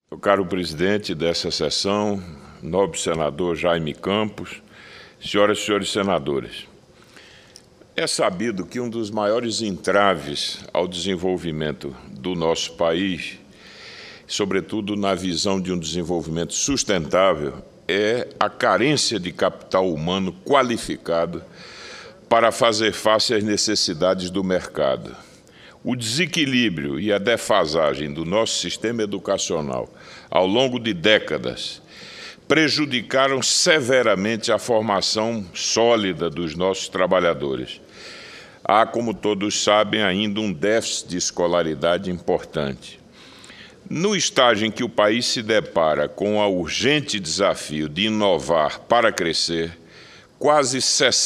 Meu caro presidente dessa sessão, nobre senador Jaime Campos, senhoras e senhores senadores, é sabido que um dos maiores entraves ao desenvolvimento do nosso país, sobretudo na visão de um desenvolvimento sustentável, é a carência de capital humano qualificado para fazer face às necessidades do mercado. O desequilíbrio e a defasagem do nosso sistema educacional ao longo de décadas prejudicaram severamente a formação sólida dos nossos trabalhadores. Há, como todos sabem, ainda um déficit de escolaridade importante. No estágio em que o país se depara com o urgente desafio de inovar para crescer, quase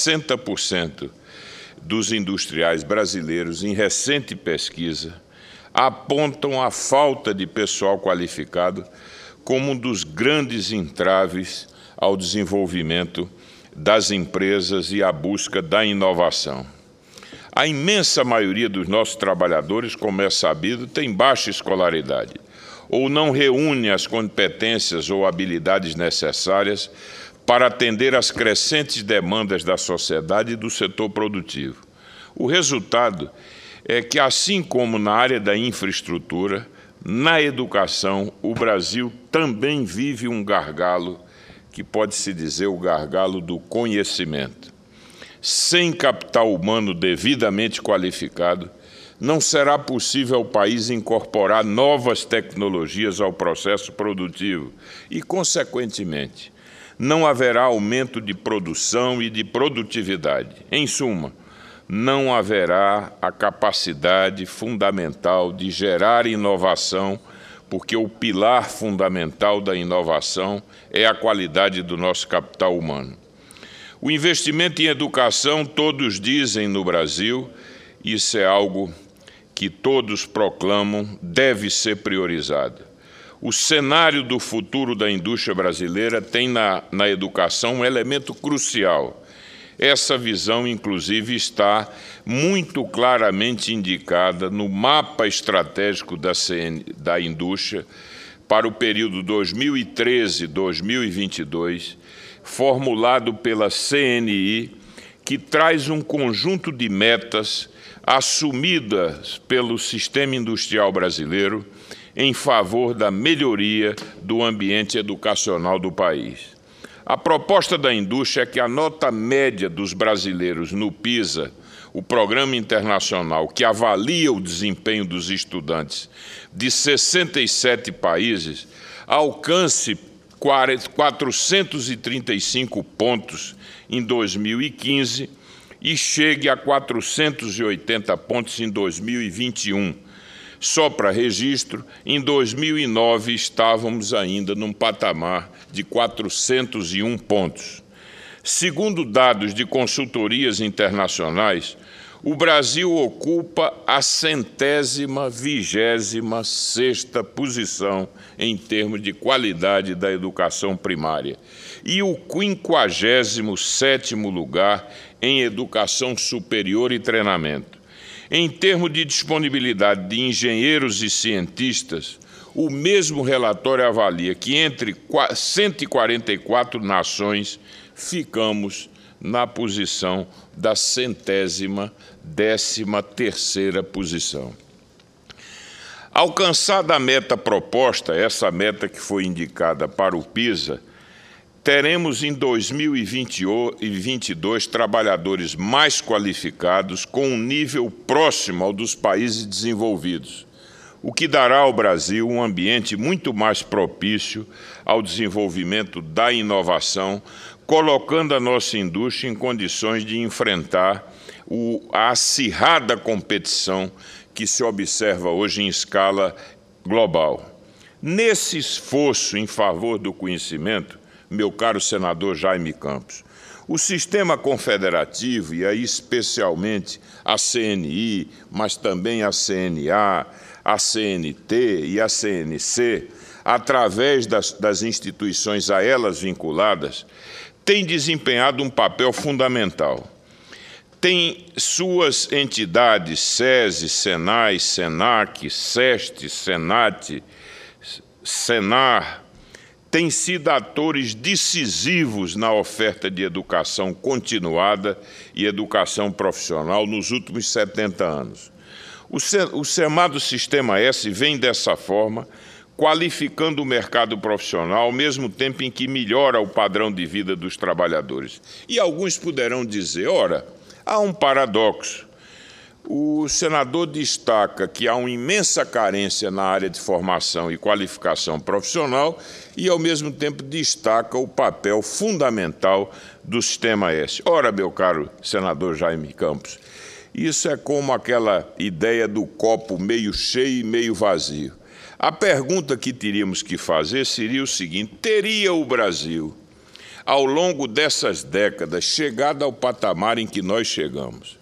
60% dos industriais brasileiros, em recente pesquisa, apontam a falta de pessoal qualificado como um dos grandes entraves ao desenvolvimento das empresas e à busca da inovação. A imensa maioria dos nossos trabalhadores, como é sabido, tem baixa escolaridade ou não reúne as competências ou habilidades necessárias para atender às crescentes demandas da sociedade e do setor produtivo. O resultado é que, assim como na área da infraestrutura, na educação, o Brasil também vive um gargalo, que pode-se dizer o gargalo do conhecimento. Sem capital humano devidamente qualificado, não será possível ao país incorporar novas tecnologias ao processo produtivo e, consequentemente, não haverá aumento de produção e de produtividade. Em suma, não haverá a capacidade fundamental de gerar inovação, porque o pilar fundamental da inovação é a qualidade do nosso capital humano. O investimento em educação, todos dizem no Brasil, isso é algo que todos proclamam, deve ser priorizado. O cenário do futuro da indústria brasileira tem na educação um elemento crucial. Essa visão, inclusive, está muito claramente indicada no mapa estratégico da indústria para o período 2013-2022, formulado pela CNI, que traz um conjunto de metas assumidas pelo sistema industrial brasileiro em favor da melhoria do ambiente educacional do país. A proposta da indústria é que a nota média dos brasileiros no PISA, o programa internacional que avalia o desempenho dos estudantes de 67 países, alcance 435 pontos em 2015 e chegue a 480 pontos em 2021. Só para registro, em 2009 estávamos ainda num patamar de 401 pontos. Segundo dados de consultorias internacionais, o Brasil ocupa a 126ª posição em termos de qualidade da educação primária e o 57º lugar em educação superior e treinamento. Em termos de disponibilidade de engenheiros e cientistas, o mesmo relatório avalia que entre 144 nações ficamos na posição da 113ª posição. Alcançada a meta proposta, essa meta que foi indicada para o PISA, teremos em 2022 trabalhadores mais qualificados com um nível próximo ao dos países desenvolvidos, o que dará ao Brasil um ambiente muito mais propício ao desenvolvimento da inovação, colocando a nossa indústria em condições de enfrentar a acirrada competição que se observa hoje em escala global. Nesse esforço em favor do conhecimento, meu caro senador Jaime Campos, o sistema confederativo, e aí especialmente a CNI, mas também a CNA, a CNT e a CNC, através das instituições a elas vinculadas, tem desempenhado um papel fundamental. Tem suas entidades, SESI, SENAI, SENAC, SEST, SENAT, Senar, têm sido atores decisivos na oferta de educação continuada e educação profissional nos últimos 70 anos. O chamado Sistema S vem dessa forma, qualificando o mercado profissional ao mesmo tempo em que melhora o padrão de vida dos trabalhadores. E alguns poderão dizer, ora, há um paradoxo. O senador destaca que há uma imensa carência na área de formação e qualificação profissional e, ao mesmo tempo, destaca o papel fundamental do Sistema S. Ora, meu caro senador Jaime Campos, isso é como aquela ideia do copo meio cheio e meio vazio. A pergunta que teríamos que fazer seria o seguinte: teria o Brasil, ao longo dessas décadas, chegado ao patamar em que nós chegamos,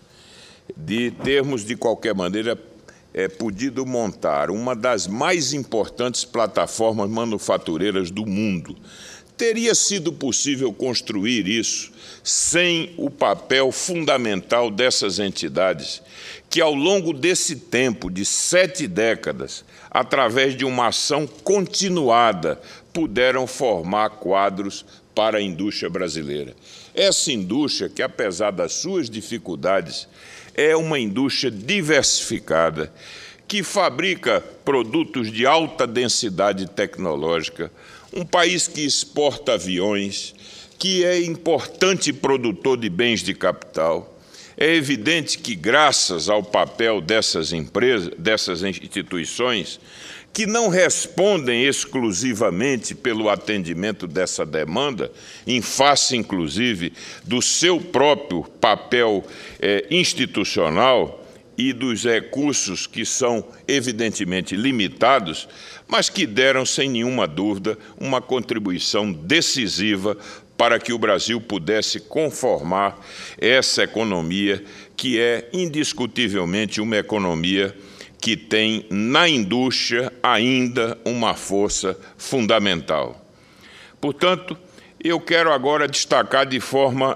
de termos, de qualquer maneira, podido montar uma das mais importantes plataformas manufatureiras do mundo? Teria sido possível construir isso sem o papel fundamental dessas entidades, que ao longo desse tempo de 7 décadas, através de uma ação continuada, puderam formar quadros para a indústria brasileira? Essa indústria, que apesar das suas dificuldades, é uma indústria diversificada, que fabrica produtos de alta densidade tecnológica, um país que exporta aviões, que é importante produtor de bens de capital. É evidente que, graças ao papel dessas empresas, dessas instituições, que não respondem exclusivamente pelo atendimento dessa demanda, em face, inclusive, do seu próprio papel institucional e dos recursos que são evidentemente limitados, mas que deram, sem nenhuma dúvida, uma contribuição decisiva para que o Brasil pudesse conformar essa economia, que é indiscutivelmente uma economia que tem na indústria ainda uma força fundamental. Portanto, eu quero agora destacar de forma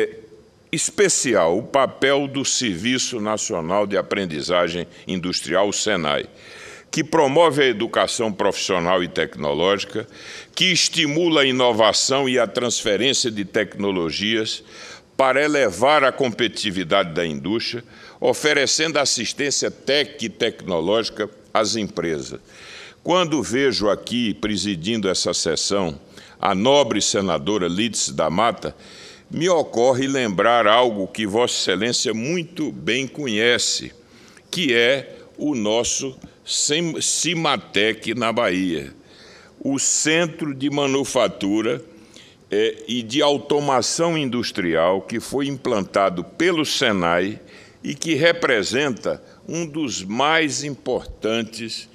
especial o papel do Serviço Nacional de Aprendizagem Industrial, o SENAI, que promove a educação profissional e tecnológica, que estimula a inovação e a transferência de tecnologias para elevar a competitividade da indústria, oferecendo assistência técnica e tecnológica às empresas. Quando vejo aqui, presidindo essa sessão, a nobre senadora Lídice da Mata, me ocorre lembrar algo que Vossa Excelência muito bem conhece, que é o nosso Cimatec na Bahia, o Centro de Manufatura e de Automação Industrial, que foi implantado pelo SENAI e que representa um dos mais importantes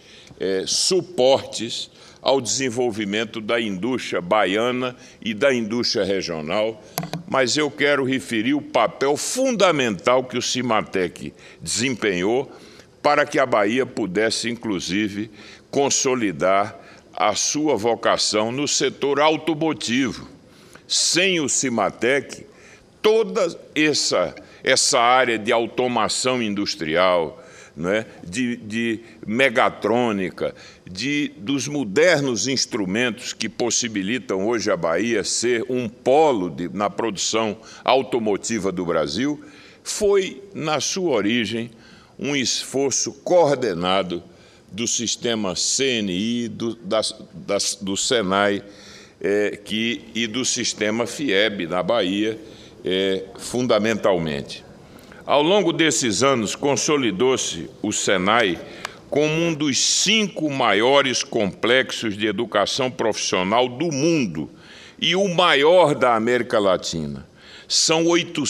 suportes ao desenvolvimento da indústria baiana e da indústria regional, mas eu quero referir o papel fundamental que o Cimatec desempenhou para que a Bahia pudesse, inclusive, consolidar a sua vocação no setor automotivo. Sem o Cimatec, toda essa área de automação industrial, né, de megatrônica, dos modernos instrumentos que possibilitam hoje a Bahia ser um polo na produção automotiva do Brasil, foi, na sua origem, um esforço coordenado do sistema CNI, do SENAI e do sistema FIEB na Bahia, fundamentalmente. Ao longo desses anos, consolidou-se o SENAI como um dos 5 maiores complexos de educação profissional do mundo e o maior da América Latina. São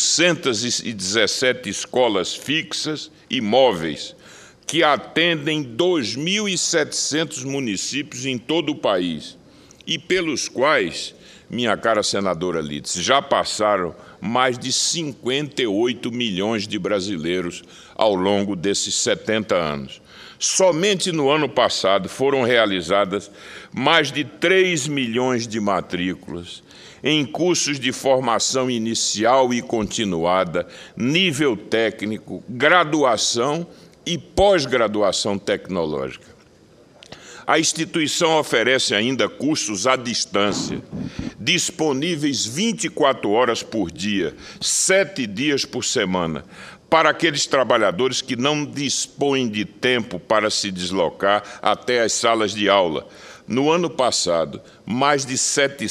817 escolas fixas e móveis, que atendem 2.700 municípios em todo o país, e pelos quais, minha cara senadora Lídice, já passaram mais de 58 milhões de brasileiros ao longo desses 70 anos. Somente no ano passado foram realizadas mais de 3 milhões de matrículas em cursos de formação inicial e continuada, nível técnico, graduação e pós-graduação tecnológica. A instituição oferece ainda cursos à distância, disponíveis 24 horas por dia, 7 dias por semana, para aqueles trabalhadores que não dispõem de tempo para se deslocar até as salas de aula. No ano passado, mais de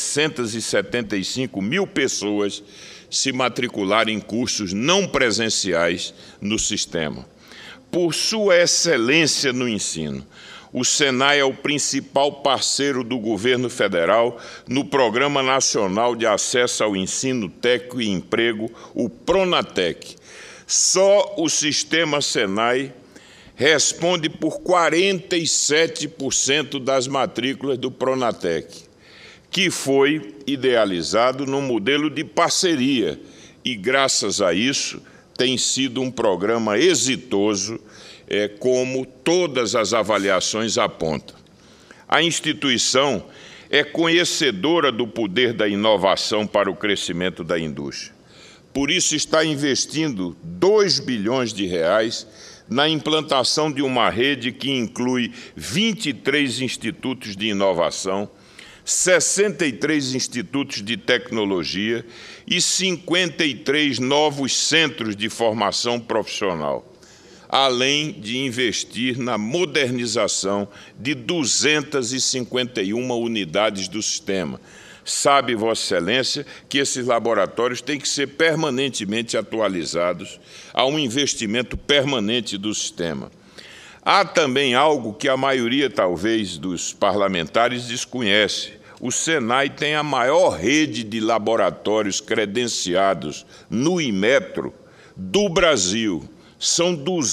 775 mil pessoas se matricularam em cursos não presenciais no sistema. Por sua excelência no ensino, o Senai é o principal parceiro do governo federal no Programa Nacional de Acesso ao Ensino Técnico e Emprego, o PRONATEC. Só o sistema Senai responde por 47% das matrículas do PRONATEC, que foi idealizado no modelo de parceria e, graças a isso, tem sido um programa exitoso, como todas as avaliações apontam. A instituição é conhecedora do poder da inovação para o crescimento da indústria. Por isso, está investindo R$ 2 bilhões na implantação de uma rede que inclui 23 institutos de inovação, 63 institutos de tecnologia e 53 novos centros de formação profissional, além de investir na modernização de 251 unidades do sistema. Sabe, Vossa Excelência, que esses laboratórios têm que ser permanentemente atualizados a um investimento permanente do sistema. Há também algo que a maioria, talvez, dos parlamentares desconhece. O Senai tem a maior rede de laboratórios credenciados no Inmetro do Brasil. São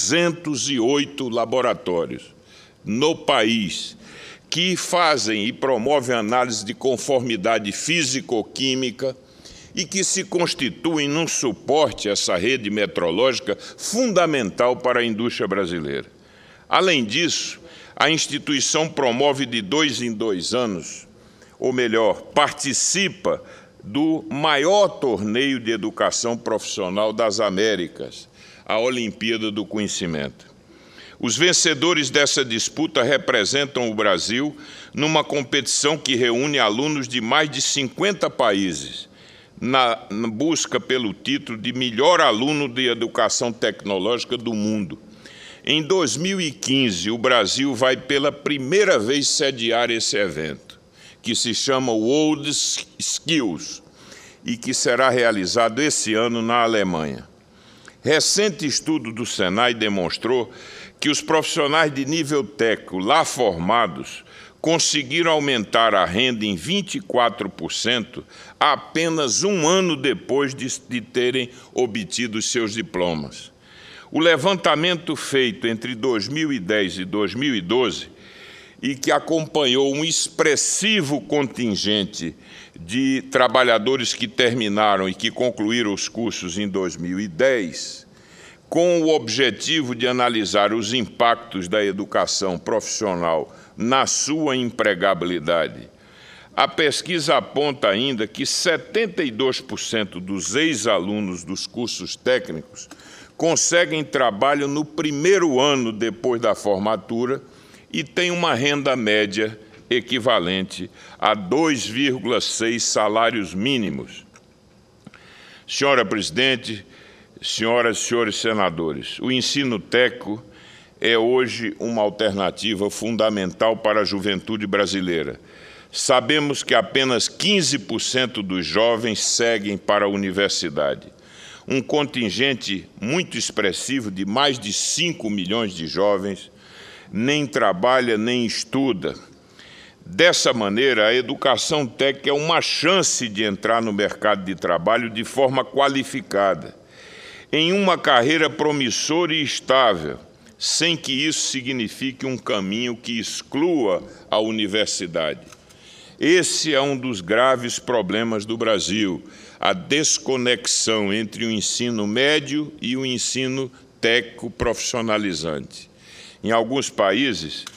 208 laboratórios no país que fazem e promovem análise de conformidade físico-química e que se constituem num suporte a essa rede metrológica fundamental para a indústria brasileira. Além disso, a instituição promove de 2 em 2 anos, ou melhor, participa do maior torneio de educação profissional das Américas, a Olimpíada do Conhecimento. Os vencedores dessa disputa representam o Brasil numa competição que reúne alunos de mais de 50 países, na busca pelo título de melhor aluno de educação tecnológica do mundo. Em 2015, o Brasil vai pela primeira vez sediar esse evento, que se chama World Skills, e que será realizado esse ano na Alemanha. Recente estudo do Senai demonstrou que os profissionais de nível técnico lá formados conseguiram aumentar a renda em 24% apenas um ano depois de terem obtido seus diplomas. O levantamento feito entre 2010 e 2012 e que acompanhou um expressivo contingente de trabalhadores que terminaram e que concluíram os cursos em 2010, com o objetivo de analisar os impactos da educação profissional na sua empregabilidade. A pesquisa aponta ainda que 72% dos ex-alunos dos cursos técnicos conseguem trabalho no primeiro ano depois da formatura e têm uma renda média equivalente a 2,6 salários mínimos. Senhora Presidente, senhoras e senhores senadores, o ensino técnico é hoje uma alternativa fundamental para a juventude brasileira. Sabemos que apenas 15% dos jovens seguem para a universidade. Um contingente muito expressivo de mais de 5 milhões de jovens nem trabalha nem estuda. Dessa maneira, a educação técnica é uma chance de entrar no mercado de trabalho de forma qualificada, em uma carreira promissora e estável, sem que isso signifique um caminho que exclua a universidade. Esse é um dos graves problemas do Brasil, a desconexão entre o ensino médio e o ensino técnico profissionalizante. Em alguns países,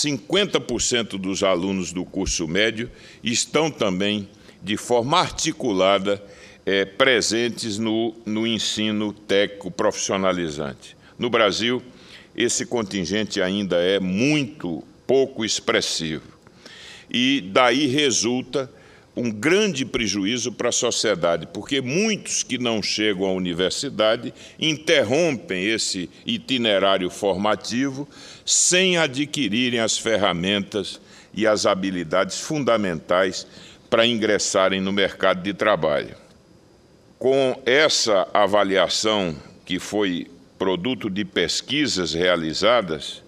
50% dos alunos do curso médio estão também, de forma articulada, presentes no ensino técnico profissionalizante. No Brasil, esse contingente ainda é muito pouco expressivo. E daí resulta um grande prejuízo para a sociedade, porque muitos que não chegam à universidade interrompem esse itinerário formativo sem adquirirem as ferramentas e as habilidades fundamentais para ingressarem no mercado de trabalho. Com essa avaliação, que foi produto de pesquisas realizadas,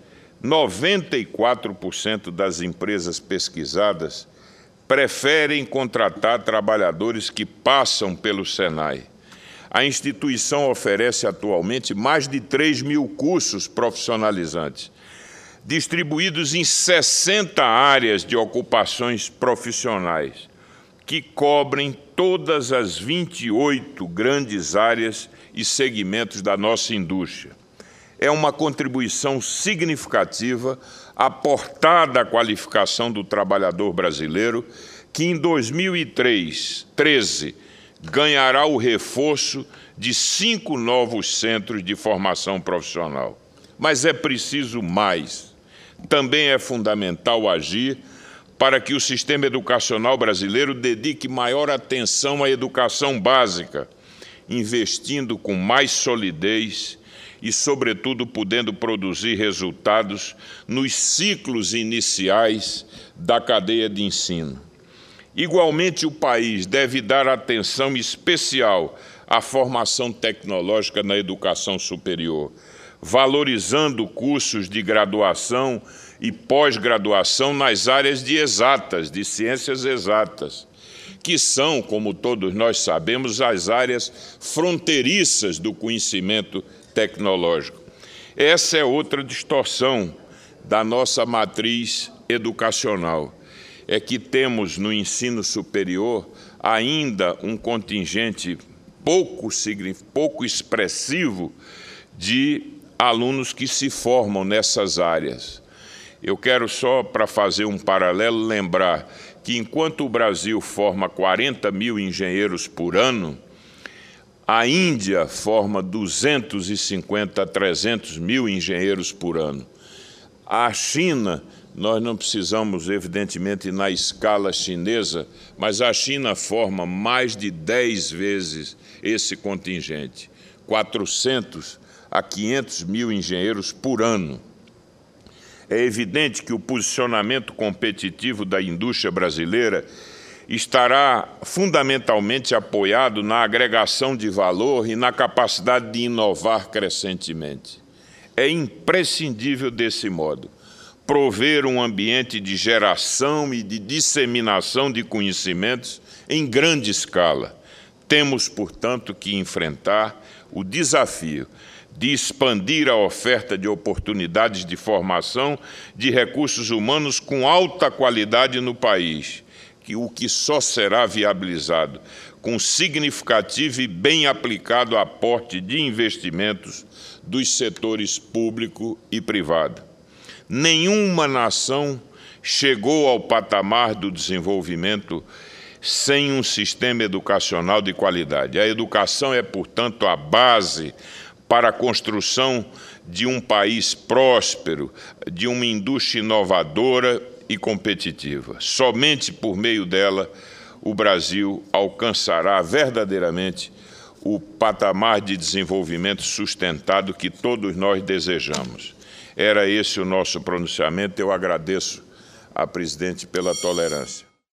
94% das empresas pesquisadas preferem contratar trabalhadores que passam pelo Senai. A instituição oferece atualmente mais de 3 mil cursos profissionalizantes, distribuídos em 60 áreas de ocupações profissionais, que cobrem todas as 28 grandes áreas e segmentos da nossa indústria. É uma contribuição significativa aportada à qualificação do trabalhador brasileiro, que em 2013 ganhará o reforço de 5 novos centros de formação profissional. Mas é preciso mais. Também é fundamental agir para que o sistema educacional brasileiro dedique maior atenção à educação básica, investindo com mais solidez e, sobretudo, podendo produzir resultados nos ciclos iniciais da cadeia de ensino. Igualmente, o país deve dar atenção especial à formação tecnológica na educação superior, valorizando cursos de graduação e pós-graduação nas áreas de exatas, de ciências exatas, que são, como todos nós sabemos, as áreas fronteiriças do conhecimento tecnológico. Essa é outra distorção da nossa matriz educacional. É que temos no ensino superior ainda um contingente pouco expressivo de alunos que se formam nessas áreas. Eu quero só, para fazer um paralelo, lembrar que enquanto o Brasil forma 40 mil engenheiros por ano, a Índia forma 250 a 300 mil engenheiros por ano. A China, nós não precisamos, evidentemente, ir na escala chinesa, mas a China forma mais de 10 vezes esse contingente, 400 a 500 mil engenheiros por ano. É evidente que o posicionamento competitivo da indústria brasileira estará fundamentalmente apoiado na agregação de valor e na capacidade de inovar crescentemente. É imprescindível, desse modo, prover um ambiente de geração e de disseminação de conhecimentos em grande escala. Temos, portanto, que enfrentar o desafio de expandir a oferta de oportunidades de formação de recursos humanos com alta qualidade no país, o que só será viabilizado com significativo e bem aplicado aporte de investimentos dos setores público e privado. Nenhuma nação chegou ao patamar do desenvolvimento sem um sistema educacional de qualidade. A educação é, portanto, a base para a construção de um país próspero, de uma indústria inovadora e competitiva. Somente por meio dela, o Brasil alcançará verdadeiramente o patamar de desenvolvimento sustentado que todos nós desejamos. Era esse o nosso pronunciamento. Eu agradeço à presidente pela tolerância.